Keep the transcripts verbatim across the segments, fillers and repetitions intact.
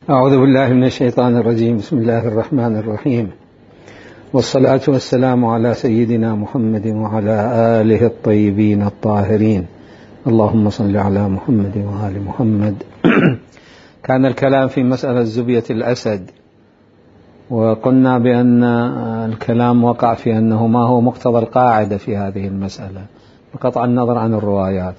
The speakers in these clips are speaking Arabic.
أعوذ بالله من الشيطان الرجيم. بسم الله الرحمن الرحيم، والصلاة والسلام على سيدنا محمد وعلى آله الطيبين الطاهرين. اللهم صل على محمد وآل محمد. كان الكلام في مسألة زبية الأسد، وقلنا بأن الكلام وقع في أنه ما هو مقتضى القاعدة في هذه المسألة بقطع النظر عن الروايات.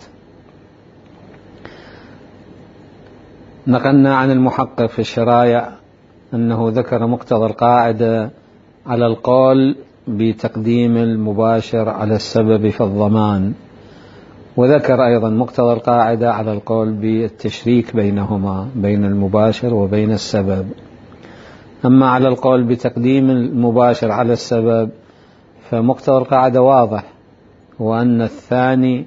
نقلنا عن المحقق في الشرايع أنه ذكر مقتضى القاعدة على القول بتقديم المباشر على السبب في الضمان، وذكر أيضا مقتضى القاعدة على القول بالتشريك بينهما، بين المباشر وبين السبب. أما على القول بتقديم المباشر على السبب فمقتضى القاعدة واضح، وأن الثاني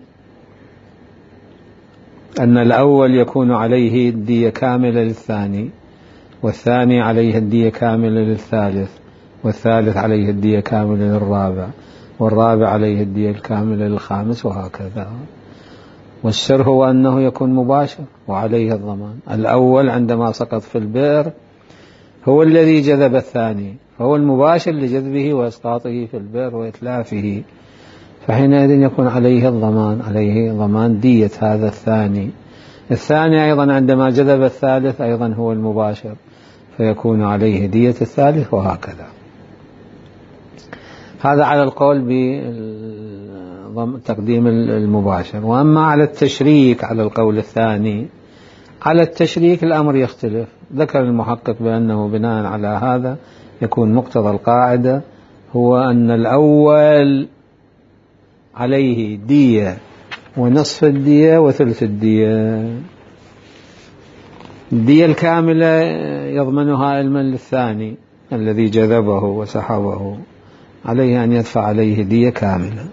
أن الأول يكون عليه الدية كاملة للثاني، والثاني عليه الدية كاملة للثالث، والثالث عليه الدية كاملة للرابع، والرابع عليه الدية الكاملة للخامس، وهكذا. والسر هو أنه يكون مباشر وعليه الضمان. الأول عندما سقط في البئر هو الذي جذب الثاني، فهو المباشر لجذبه وإسقاطه في البئر وإتلافه، فحينئذ يكون عليه الضمان، عليه ضمان دية هذا الثاني. الثاني أيضا عندما جذب الثالث أيضا هو المباشر، فيكون عليه دية الثالث، وهكذا. هذا على القول بتقديم المباشر. وأما على التشريك على القول الثاني، على التشريك الأمر يختلف. ذكر المحقق بأنه بناء على هذا يكون مقتضى القاعدة هو أن الأول عليه دية ونصف الدية وثلث الدية. الدية الكاملة يضمنها المن للثاني الذي جذبه وسحبه، عليه أن يدفع عليه دية كاملة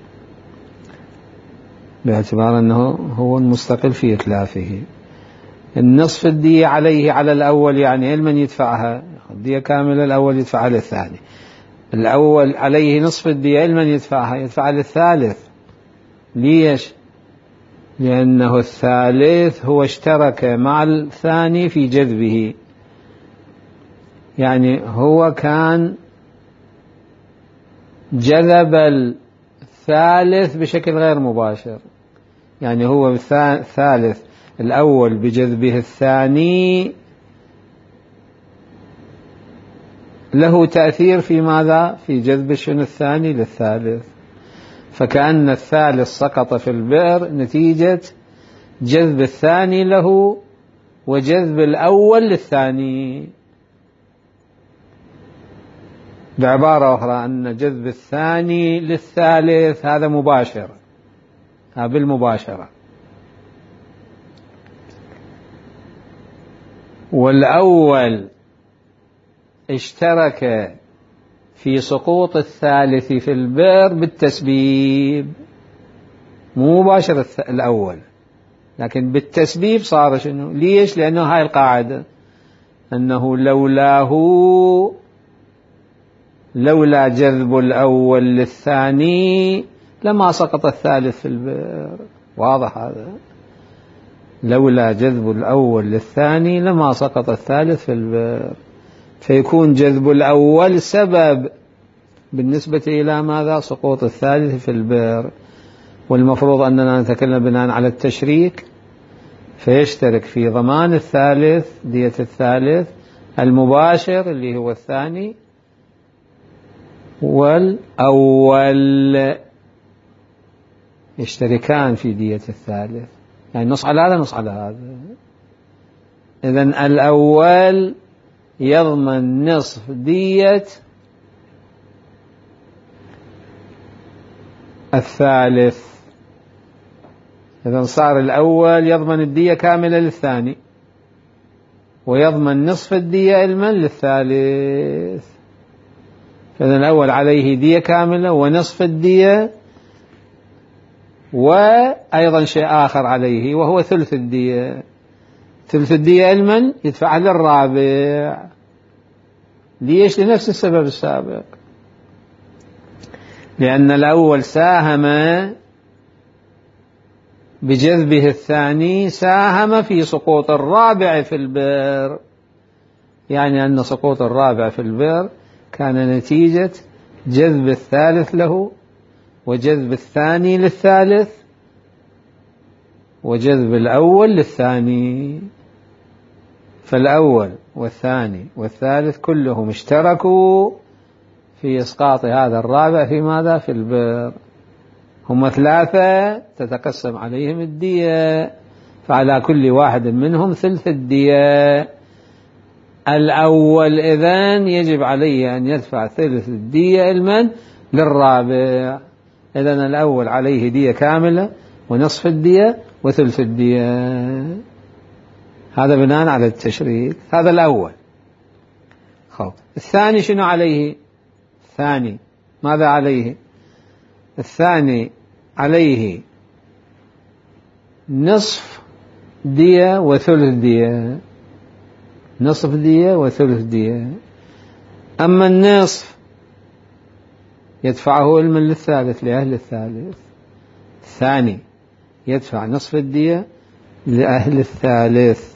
باعتبار أنه هو المستقل في إتلافه. النصف الدية عليه على الأول، يعني المن يدفعها الدية كاملة، الأول يدفعها للثاني. الأول عليه نصف الدية، المن يدفعها يدفعها للثالث. ليش؟ لأنه الثالث هو اشترك مع الثاني في جذبه، يعني هو كان جذب الثالث بشكل غير مباشر، يعني هو الثالث الأول بجذبه الثاني له تأثير في ماذا؟ في جذب الشن الثاني للثالث، فكأن الثالث سقط في البئر نتيجة جذب الثاني له وجذب الأول للثاني. بعبارة أخرى أن جذب الثاني للثالث هذا مباشر، هذا بالمباشرة، والأول اشترك في سقوط الثالث في البئر بالتسبيب، مو مباشر الأول لكن بالتسبيب صار شنو؟ ليش؟ لأنه هاي القاعدة أنه لولاه لولا جذب الأول للثاني لما سقط الثالث في البئر. واضح هذا؟ لولا جذب الأول للثاني لما سقط الثالث في البئر، فيكون جذب الأول سبب بالنسبة إلى ماذا؟ سقوط الثالث في البئر. والمفروض أننا نتكلم بناء على التشريك، فيشترك في ضمان الثالث دية الثالث المباشر اللي هو الثاني، والأول يشتركان في دية الثالث، يعني نص على هذا نص على هذا. إذن الأول يضمن نصف دية الثالث. إذن صار الأول يضمن الدية كاملة للثاني، ويضمن نصف الدية المن للثالث. فإذن الأول عليه دية كاملة ونصف الدية، وأيضا شيء آخر عليه وهو ثلث الدية. ثلث الدية المن يدفعها للرابع. ليش؟ لنفس السبب السابق، لأن الأول ساهم بجذبه الثاني، ساهم في سقوط الرابع في البئر، يعني أن سقوط الرابع في البئر كان نتيجة جذب الثالث له، وجذب الثاني للثالث، وجذب الأول للثاني. فالأول والثاني والثالث كلهم اشتركوا في إسقاط هذا الرابع في ماذا؟ في البئر. هم ثلاثة تتقسم عليهم الدية، فعلى كل واحد منهم ثلث الدية. الأول إذن يجب عليه أن يدفع ثلث الدية المن للرابع. إذن الأول عليه دية كاملة ونصف الدية وثلث الدية. هذا بناء على التشريك. هذا الأول. خب الثاني شنو عليه؟ الثاني ماذا عليه؟ الثاني عليه نصف دية وثلث دية، نصف دية وثلث دية. أما النصف يدفعه المن للثالث لأهل الثالث، الثاني يدفع نصف الدية لأهل الثالث.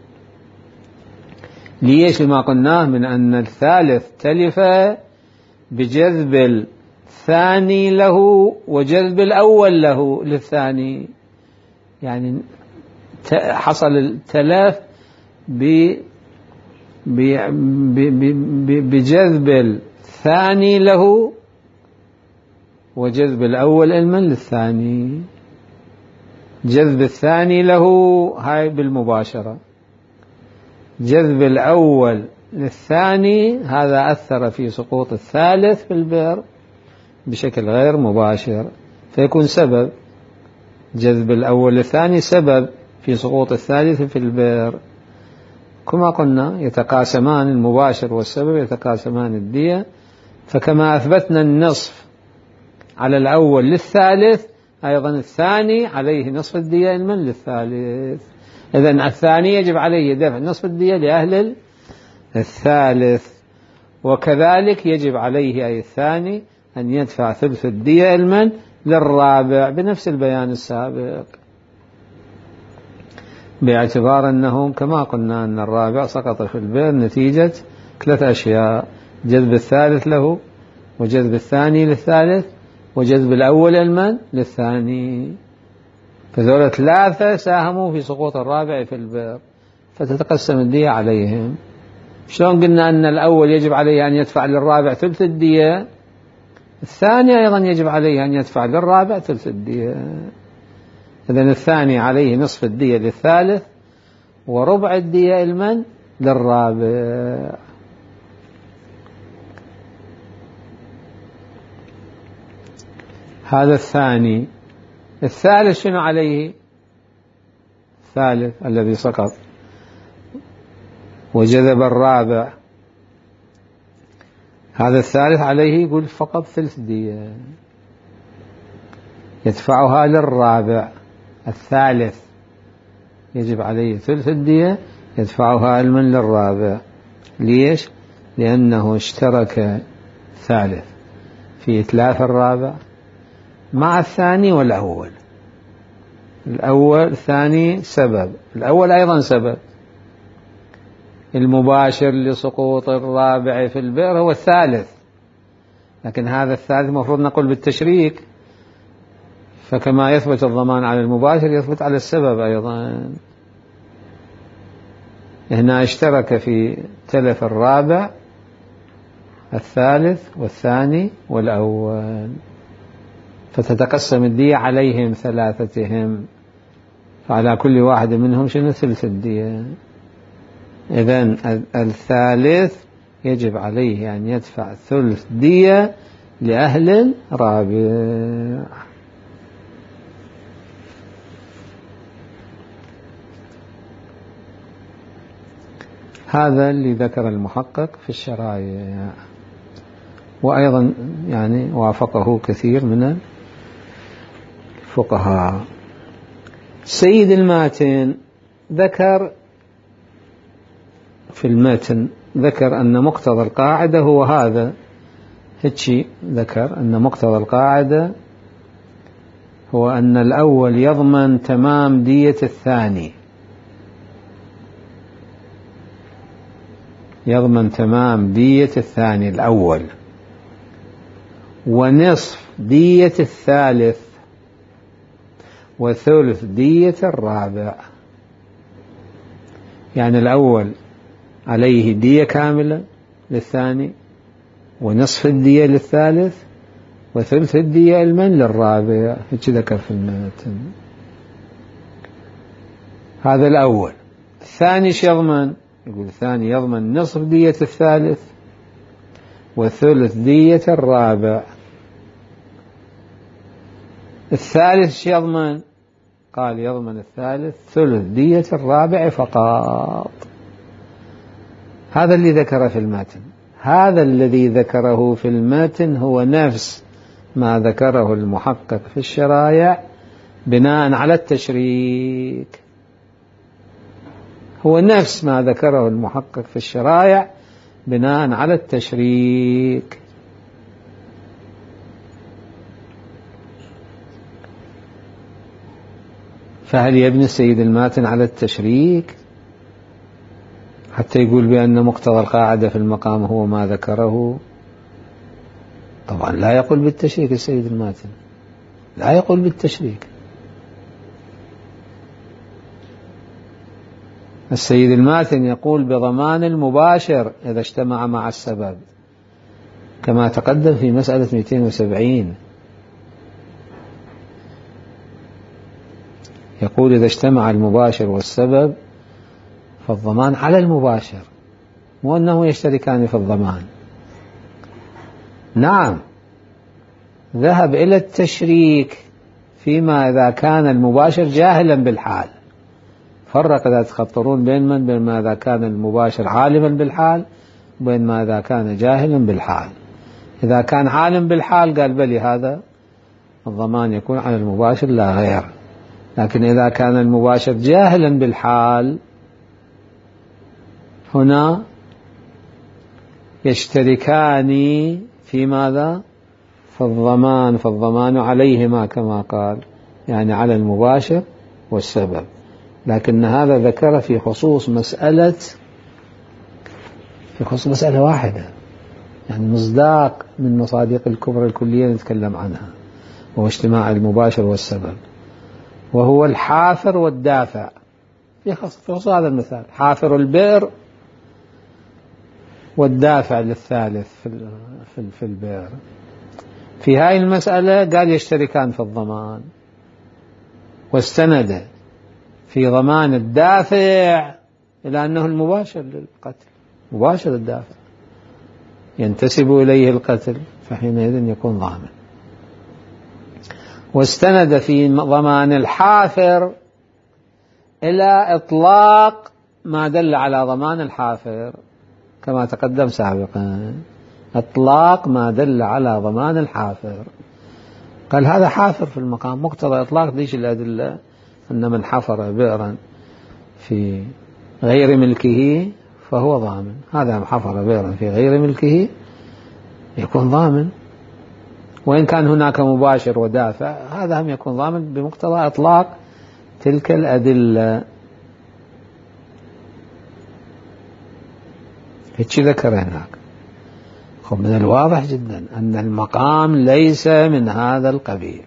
ليش؟ لما قلناه من أن الثالث تلف بجذب الثاني له وجذب الأول له للثاني، يعني حصل التلاف بجذب الثاني له وجذب الأول المن للثاني. جذب الثاني له هاي بالمباشرة، جذب الأول للثاني هذا أثر في سقوط الثالث في البئر بشكل غير مباشر، فيكون سبب جذب الأول للثاني سبب في سقوط الثالث في البئر. كما قلنا يتقاسمان المباشر والسبب يتقاسمان الدية. فكما أثبتنا النصف على الأول للثالث، أيضا الثاني عليه نصف الدية المن للثالث. إذن الثاني يجب عليه دفع نصف الدية لأهل الثالث، وكذلك يجب عليه أي الثاني أن يدفع ثلث الدية المن للرابع بنفس البيان السابق، باعتبار أنه كما قلنا أن الرابع سقط في البئر نتيجة ثلاث أشياء: جذب الثالث له، وجذب الثاني للثالث، وجذب الأول المن للثاني. فذول ثلاثة ساهموا في سقوط الرابع في البئر، فتتقسم الدية عليهم. شلون قلنا أن الأول يجب عليه أن يدفع للرابع ثلث الدية، الثاني أيضا يجب عليه أن يدفع للرابع ثلث الدية. إذن الثاني عليه نصف الدية للثالث وربع الدية المن للرابع. هذا الثاني. الثالث شنو عليه؟ الثالث الذي سقط وجذب الرابع، هذا الثالث عليه يقول فقط ثلث دية يدفعها للرابع. الثالث يجب عليه ثلث الدية يدفعها المن للرابع. ليش؟ لأنه اشترك ثالث في إتلاف الرابع مع الثاني والأول. الأول الثاني سبب، الأول أيضا سبب. المباشر لسقوط الرابع في البئر هو الثالث، لكن هذا الثالث مفروض نقول بالتشريك، فكما يثبت الضمان على المباشر يثبت على السبب أيضا. هنا اشترك في تلف الرابع الثالث والثاني والأول، فتتقسم الدية عليهم ثلاثتهم، فعلى كل واحد منهم شنو؟ ثلث الدية. إذن الثالث يجب عليه أن يدفع ثلث دية لأهل الرابع. هذا اللي ذكر المحقق في الشرائع، وأيضا يعني وافقه كثير من الفقهاء. سيد الماتن ذكر في المتن ذكر أن مقتضى القاعدة هو هذا، هيك ذكر أن مقتضى القاعدة هو أن الأول يضمن تمام دية الثاني، يضمن تمام دية الثاني الأول ونصف دية الثالث وثلث دية الرابع. يعني الأول عليه دية كاملة للثاني ونصف الدية للثالث وثلث الدية المن للرابع. هيك ذكر في المتن. هذا الأول. الثاني شو يضمن؟ يقول الثاني يضمن نصف دية الثالث وثلث دية الرابع. الثالث شو يضمن؟ قال يضمن الثالث ثلث دية الرابع فقط. هذا اللي ذكره في المتن. هذا الذي ذكره في المتن هو نفس ما ذكره المحقق في الشرايع بناء على التشريك. هو نفس ما ذكره المحقق في الشرايع بناء على التشريك. فهل يبني السيد الماتن على التشريك حتى يقول بأن مقتضى القاعدة في المقام هو ما ذكره؟ طبعا لا يقول بالتشريك السيد الماتن، لا يقول بالتشريك. السيد الماتن يقول بضمان المباشر إذا اجتمع مع السبب كما تقدم في مسألة مئتين وسبعين. يقول إذا اجتمع المباشر والسبب فالضمان على المباشر، مو أنه يشتركان في الضمان. نعم ذهب إلى التشريك فيما إذا كان المباشر جاهلا بالحال. فرق إذا تخطرون بين من بين ما إذا كان المباشر عالما بالحال وبين ما إذا كان جاهلا بالحال. إذا كان عالم بالحال قال بلي هذا الضمان يكون على المباشر لا غير. لكن إذا كان المباشر جاهلا بالحال هنا يشتركان في ماذا؟ في الضمان. فالضمان عليهما كما قال، يعني على المباشر والسبب. لكن هذا ذكر في خصوص مسألة في خصوص مسألة واحدة، يعني مصداق من مصادق الكبرى الكلية نتكلم عنها، وهو اجتماع المباشر والسبب، وهو الحافر والدافع. في خصوص هذا المثال حافر البئر والدافع للثالث في في البئر. في هاي المسألة قال يشتركان في الضمان، واستند في ضمان الدافع إلى أنه المباشر للقتل، مباشر الدافع ينتسب إليه القتل، فحينئذ يكون ضامن. واستند في ضمان الحافر إلى إطلاق ما دل على ضمان الحافر كما تقدم سابقا، إطلاق ما دل على ضمان الحافر. قال هذا حافر في المقام، مقتضى إطلاق ديش الأدلة أن من حفر بئرا في غير ملكه فهو ضامن. هذا حفر بئرا في غير ملكه يكون ضامن، وإن كان هناك مباشر ودافع هذا هم يكون ضامن بمقتضى إطلاق تلك الأدلة. هيك ذكر هناك. خب من الواضح جدا أن المقام ليس من هذا القبيل.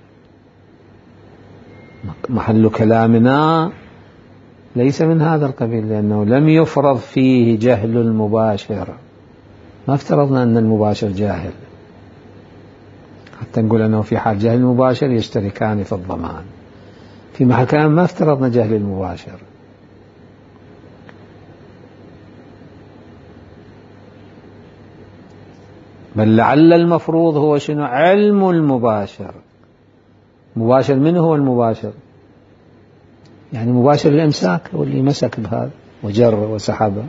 محل كلامنا ليس من هذا القبيل، لأنه لم يفرض فيه جهل المباشر. ما افترضنا أن المباشر جاهل حتى نقول أنه في حال جهل المباشر يشتركان في الضمان. في محل كلام ما افترضنا جهل المباشر. بل لعل المفروض هو شنو؟ علم المباشر. مباشر من هو المباشر؟ يعني مباشر الإمساك، هو اللي مسك بهذا وجر وسحبه.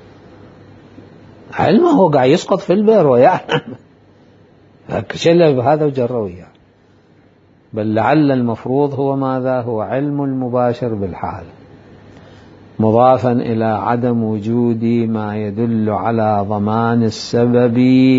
علمه هو قاعد يسقط في البئر ويعلم شله بهذا وجره وياه. بل لعل المفروض هو ماذا؟ هو علم المباشر بالحال، مضافا إلى عدم وجود ما يدل على ضمان السبب،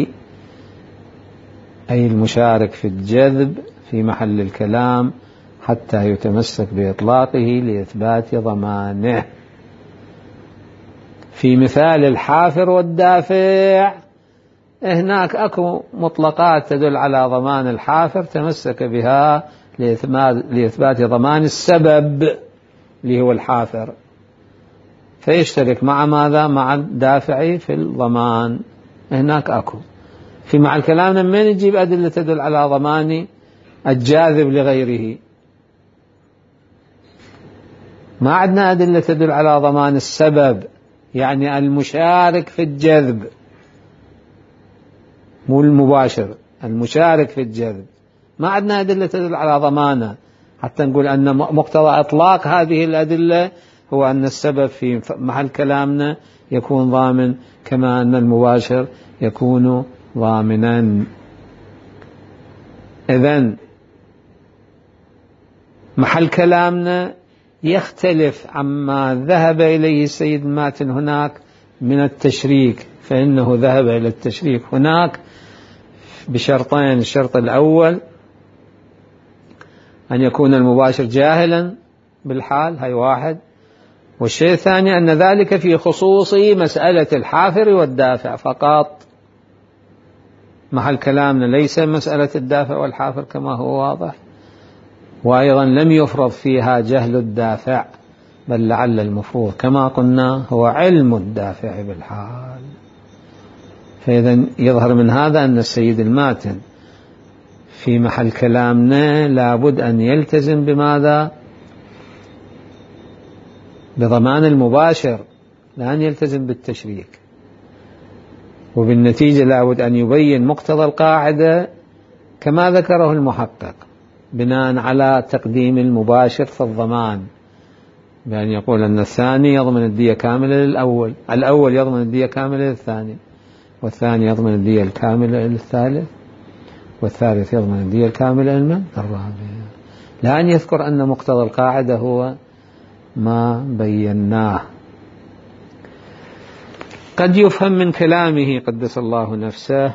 أي المشارك في الجذب في محل الكلام حتى يتمسك بإطلاقه لإثبات ضمانه. في مثال الحافر والدافع هناك أكو مطلقات تدل على ضمان الحافر تمسك بها لإثبات ضمان السبب اللي هو الحافر، فيشترك مع ماذا؟ مع الدافع في الضمان. هناك أكو في مع الكلام من نجيب أدلة تدل على ضمان الجاذب لغيره؟ ما عندنا أدلة تدل على ضمان السبب، يعني المشارك في الجذب، مو المباشر، المشارك في الجذب. ما عندنا أدلة تدل على ضمانه حتى نقول أن مقتضى إطلاق هذه الأدلة هو أن السبب في محل كلامنا يكون ضامن كما أن المباشر يكون ضامنا. إذن محل كلامنا يختلف عما ذهب إليه السيد الماتن هناك من التشريك، فإنه ذهب إلى التشريك هناك بشرطين: الشرط الأول أن يكون المباشر جاهلا بالحال، هاي واحد، والشيء الثاني أن ذلك في خصوص مسألة الحافر والدافع فقط. محل كلامنا ليس مسألة الدافع والحافر كما هو واضح، وأيضا لم يفرض فيها جهل الدافع، بل لعل المفروض كما قلنا هو علم الدافع بالحال. فإذا يظهر من هذا أن السيد الماتن في محل كلامنا لابد أن يلتزم بماذا؟ بضمان المباشر، لا أن يلتزم بالتشريك، وبالنتيجة لابد أن يبين مقتضى القاعدة كما ذكره المحقق بناء على تقديم المباشر في الضمان، بأن يقول أن الثاني يضمن الدية كاملة للأول، الأول يضمن الدية كاملة للثاني، والثاني يضمن الدية الكاملة للثالث، والثالث يضمن الدية الكاملة للمن الرابع. لا أن يذكر أن مقتضى القاعدة هو ما بيناه. قد يفهم من كلامه قدس الله نفسه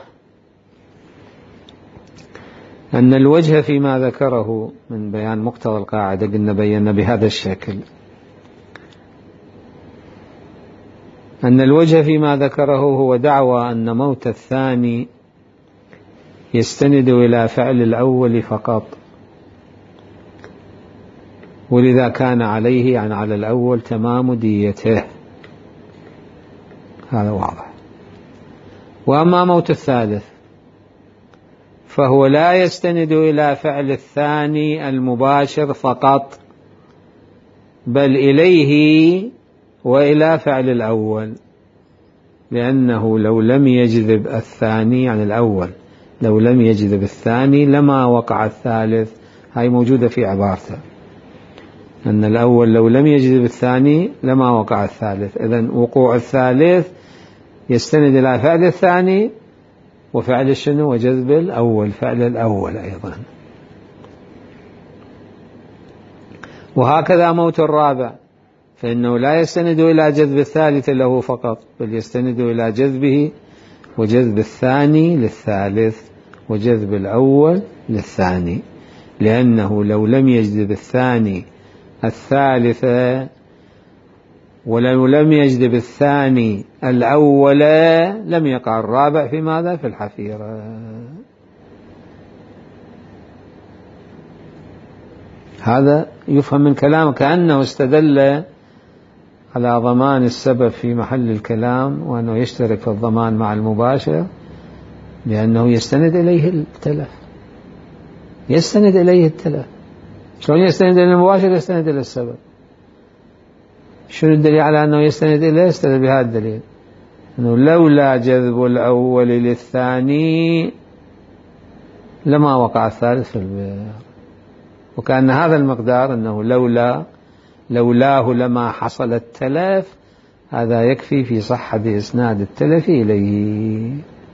أن الوجه فيما ذكره من بيان مقتضى القاعدة قلنا بينا بهذا الشكل، أن الوجه فيما ذكره هو دعوى أن موت الثاني يستند إلى فعل الأول فقط، ولذا كان عليه يعني على الأول تمام ديته، هذا واضح. وأما موت الثالث فهو لا يستند إلى فعل الثاني المباشر فقط، بل إليه وإلى فعل الأول، لأنه لو لم يجذب الثاني عن الأول، لو لم يجذب الثاني لما وقع الثالث. هاي موجودة في عبارته أن الأول لو لم يجذب الثاني لما وقع الثالث. إذن وقوع الثالث يستند إلى فعل الثاني وفعل الشنو وجذب الأول، فعل الأول أيضا. وهكذا موت الرابع فإنه لا يستند إلى جذب الثالث له فقط، بل يستند إلى جذبه وجذب الثاني للثالث وجذب الأول للثاني، لأنه لو لم يجذب الثاني الثالث ولو لم يجذب الثاني الأول لم يقع الرابع في ماذا؟ في الحفيرة. هذا يفهم من كلامه كأنه استدل على ضمان السبب في محل الكلام، وأنه يشترك في الضمان مع المباشر لأنه يستند إليه التلف، يستند إليه التلف. شلون يستند إلى المباشر؟ يستند إلى السبب. شنو الدليل على أنه يستند إليه؟ يستند بهذا الدليل أنه لولا جذب الأول للثاني لما وقع الثالث في البئر، وكأن هذا المقدار أنه لولا لولاه لما حصل التلف، هذا يكفي في صحة إسناد التلف إليه.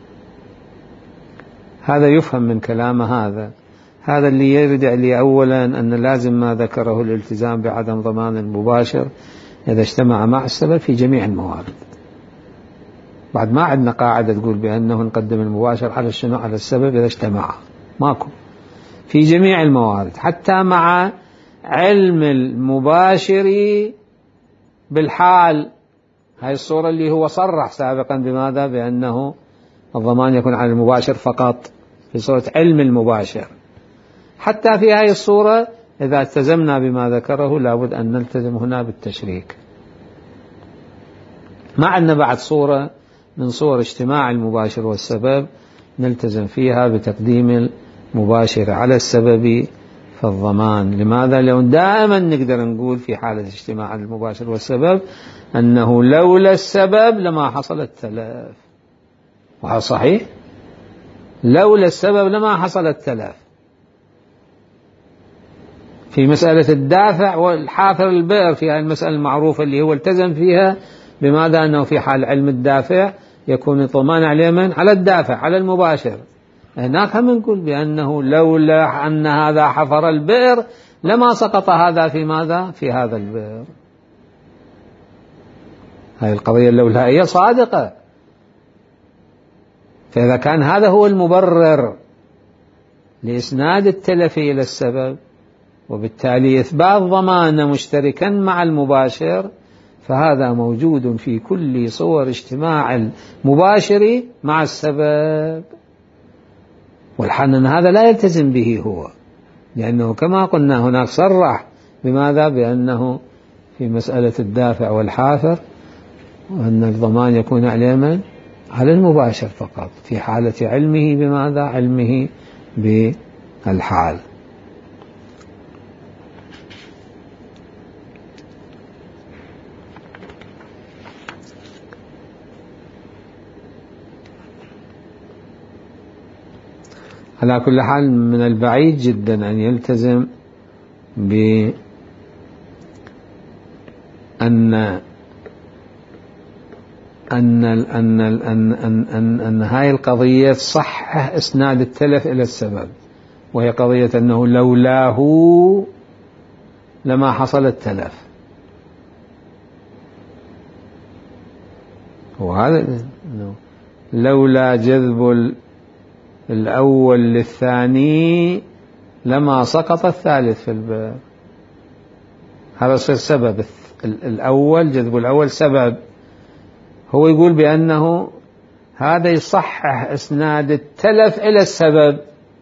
هذا يفهم من كلام هذا. هذا اللي يرجع لي أولا أن لازم ما ذكره الالتزام بعدم ضمان المباشر إذا اجتمع مع السبب في جميع الموارد. بعد ما عندنا قاعدة تقول بأنه نقدم المباشر على الشنو على السبب إذا اجتمع، ماكو في جميع الموارد، حتى مع علم المباشر بالحال هاي الصورة اللي هو صرح سابقا بماذا؟ بأنه الضمان يكون على المباشر فقط في صورة علم المباشر. حتى في هاي الصورة إذا التزمنا بما ذكره لابد أن نلتزم هنا بالتشريك. ما عندنا بعد صورة من صور اجتماع المباشر والسبب نلتزم فيها بتقديم المباشر على السبب في الضمان. لماذا؟ لو دائما نقدر نقول في حالة اجتماع المباشر والسبب أنه لولا السبب لما حصل التلف. وهذا صحيح، لولا السبب لما حصل التلف. في مسألة الدافع والحافر البئر في هذه المسألة المعروفة اللي هو التزم فيها بماذا؟ أنه في حال علم الدافع يكون الضمان على من؟ على الدافع، على المباشر. هناك هم نقول بأنه لولا أن هذا حفر البئر لما سقط هذا في ماذا؟ في هذا البئر. هذه القضية اللولائية صادقة. فإذا كان هذا هو المبرر لإسناد التلف إلى السبب وبالتالي إثبات ضمان مشتركا مع المباشر، فهذا موجود في كل صور اجتماع المباشر مع السبب. والحال أن هذا لا يلتزم به هو، لأنه كما قلنا هناك صرح بماذا؟ بأنه في مسألة الدافع والحافر وأن الضمان يكون على من؟ على المباشر فقط في حالة علمه بماذا؟ علمه بالحال. على كل حال من البعيد جدا أن يلتزم بأن أن أن أن أن أن أن هاي القضية صح إسناد التلف إلى السبب، وهي قضية أنه لولاه لما حصل التلف. وهذا لولا جذب الأول للثاني لما سقط الثالث في الباب. هذا يصير سبب الأول، جذب الأول سبب. هو يقول بأنه هذا يصحح إسناد التلف إلى السبب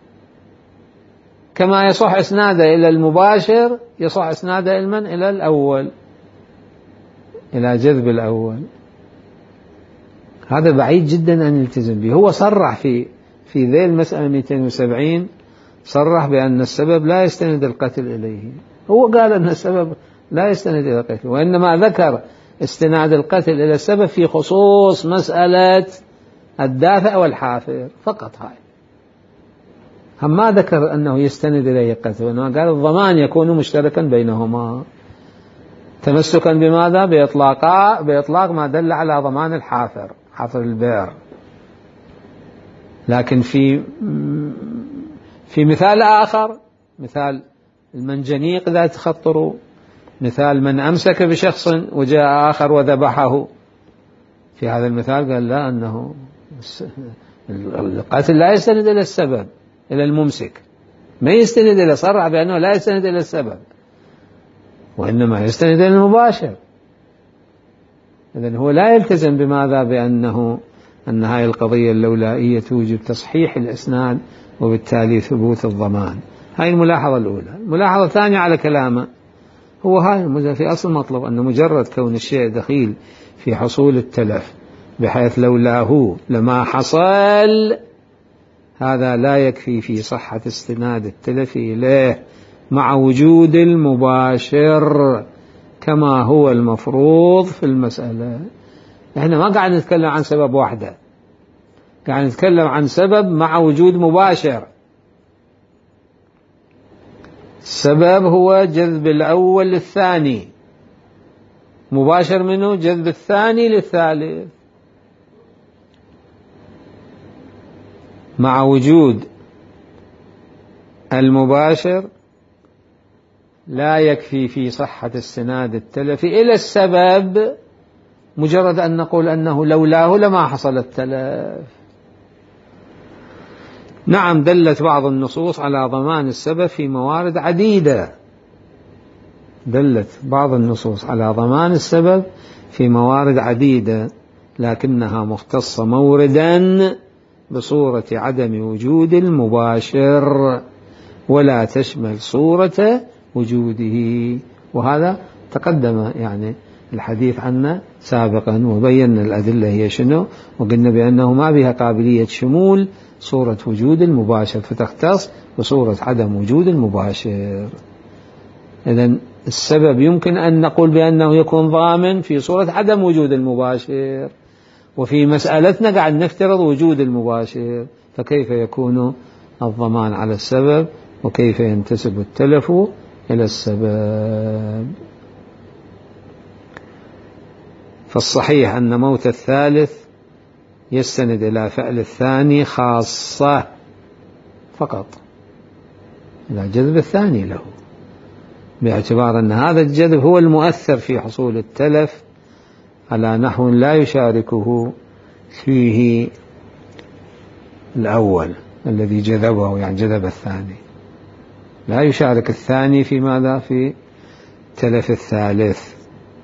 كما يصح إسناده إلى المباشر يصح إسناده إلى من؟ إلى الأول، إلى جذب الأول. هذا بعيد جدا أن يلتزم به. هو صرح في في ذي المسألة مئتين وسبعين صرح بأن السبب لا يستند القتل إليه. هو قال أن السبب لا يستند إلى القتل، وإنما ذكر استناد القتل إلى السبب في خصوص مسألة الدافع والحافر فقط. هاي هم ما ذكر أنه يستند إليه القتل، وإنما قال الضمان يكون مشتركا بينهما تمسكا بماذا؟ بإطلاق بإطلاق ما دل على ضمان الحافر، حافر البئر. لكن في في مثال آخر، مثال المنجنيق ذات خطر، مثال من أمسك بشخص وجاء آخر وذبحه، في هذا المثال قال لا، أنه القاتل لا يستند إلى السبب، إلى الممسك، ما يستند إلى، صرح بأنه لا يستند إلى السبب وإنما يستند إلى المباشر. إذن هو لا يلتزم بماذا؟ بأنه أن هذه القضية اللولائية توجب تصحيح الإسناد وبالتالي ثبوت الضمان. هاي الملاحظة الأولى. الملاحظة الثانية على كلامه، هو هاي في أصل مطلب أن مجرد كون الشيء دخيل في حصول التلف بحيث لولاه لما حصل، هذا لا يكفي في صحة استناد التلف إليه مع وجود المباشر كما هو المفروض في المسألة. احنا ما قاعد نتكلم عن سبب واحدة، قاعد نتكلم عن سبب مع وجود مباشر. السبب هو جذب الأول للثاني، مباشر منه جذب الثاني للثالث. مع وجود المباشر لا يكفي في صحة استناد التلف إلى السبب مجرد أن نقول أنه لولاه لما حصل التلف. نعم، دلت بعض النصوص على ضمان السبب في موارد عديدة، دلت بعض النصوص على ضمان السبب في موارد عديدة، لكنها مختصة موردا بصورة عدم وجود المباشر ولا تشمل صورة وجوده، وهذا تقدم يعني الحديث عنه سابقا، وبينا الأدلة هي شنو، وقلنا بأنه ما بها قابلية شمول صورة وجود المباشر، فتختص بصورة عدم وجود المباشر. إذن السبب يمكن أن نقول بأنه يكون ضامن في صورة عدم وجود المباشر، وفي مسألتنا قاعد نفترض وجود المباشر، فكيف يكون الضمان على السبب وكيف ينتسب التلف إلى السبب؟ فالصحيح أن موت الثالث يستند إلى فعل الثاني خاصة فقط، إلى جذب الثاني له، باعتبار أن هذا الجذب هو المؤثر في حصول التلف على نحو لا يشاركه فيه الأول الذي جذبه، يعني جذب الثاني، لا يشارك الثاني في ماذا؟ في تلف الثالث.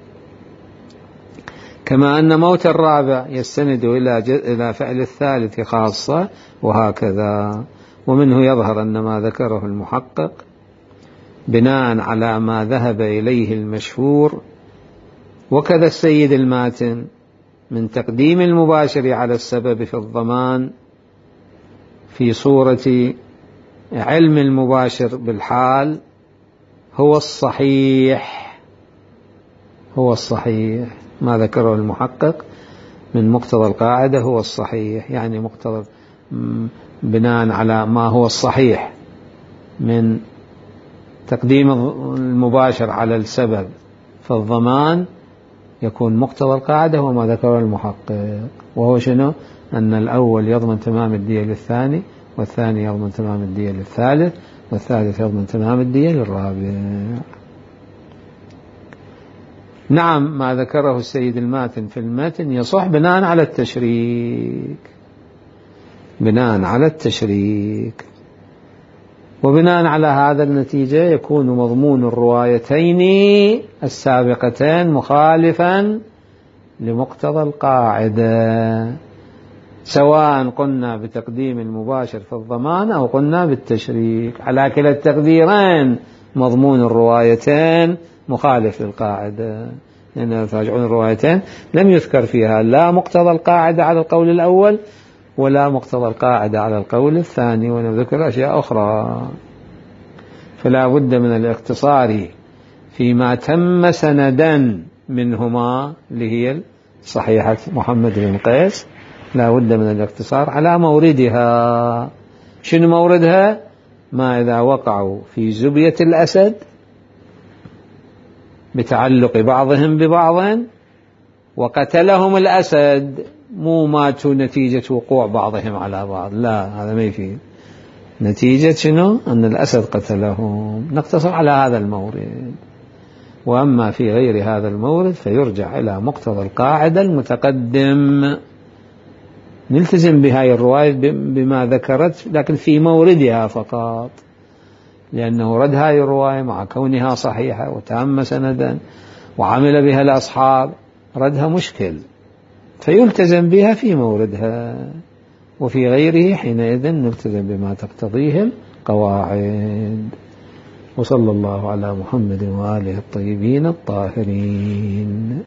كما أن موت الرابع يستند إلى إلى فعل الثالث خاصة، وهكذا. ومنه يظهر أن ما ذكره المحقق بناء على ما ذهب إليه المشهور وكذا السيد الماتن من تقديم المباشر على السبب في الضمان في صورة علم المباشر بالحال هو الصحيح، هو الصحيح ما ذكره المحقق من مقتضى القاعدة هو الصحيح، يعني مقتضى بناء على ما هو الصحيح من تقديم المباشر على السبب في الضمان يكون مقتضى القاعدة هو ما ذكره المحقق، وهو شنو؟ أن الأول يضمن تمام الدية للثاني، والثاني يضمن تمام الدية للثالث، والثالث يضمن تمام الدية للرابع. نعم ما ذكره السيد الماتن في المتن يصح بناء على التشريك، بناء على التشريك، وبناء على هذا النتيجة يكون مضمون الروايتين السابقتين مخالفا لمقتضى القاعدة، سواء قلنا بتقديم المباشر في الضمان أو قلنا بالتشريك، على كلا التقديرين مضمون الروايتين مخالف للقاعدة، لأن تراجعون الروايتين لم يذكر فيها لا مقتضى القاعدة على القول الأول ولا مقتضى القاعدة على القول الثاني، ونذكر أشياء أخرى، فلا بد من الاقتصار فيما تم سندا منهما اللي هي صحيحة محمد بن قيس، لا بد من الاقتصار على موردها. شنو موردها؟ ما إذا وقعوا في زبية الأسد بتعلق بعضهم ببعض وقتلهم الأسد، مو ماتوا نتيجة وقوع بعضهم على بعض، لا هذا ما يفيد، نتيجة شنو؟ أن الأسد قتلهم، نقتصر على هذا المورد. وأما في غير هذا المورد فيرجع إلى مقتضى القاعدة المتقدم، نلتزم بهاي الرواية بما ذكرت لكن في موردها فقط، لأنه رد هاي الرواية مع كونها صحيحة وتام سندا وعمل بها الأصحاب ردها مشكل، فيلتزم بها في موردها، وفي غيره حينئذ نلتزم بما تقتضيه القواعد. وصلى الله على محمد وآله الطيبين الطاهرين.